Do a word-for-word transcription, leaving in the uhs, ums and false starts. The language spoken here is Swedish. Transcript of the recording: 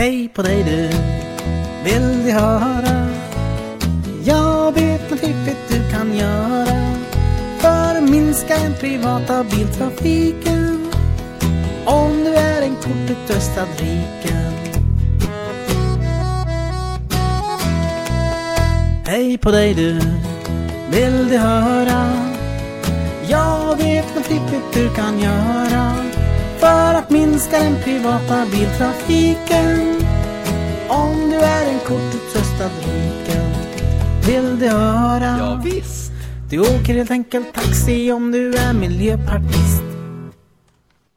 Hej på dig du, vill du höra? Jag vet något fiffigt du kan göra för att minska den privata biltrafiken. Om du är en kortutrustad riken. Hej på dig du, vill du höra? Jag vet något fiffigt du kan göra för att minska den privata biltrafiken. Om du är en kortutrustad riken. Vill du höra? Ja, visst. Du åker helt enkelt taxi om du är miljöpartist.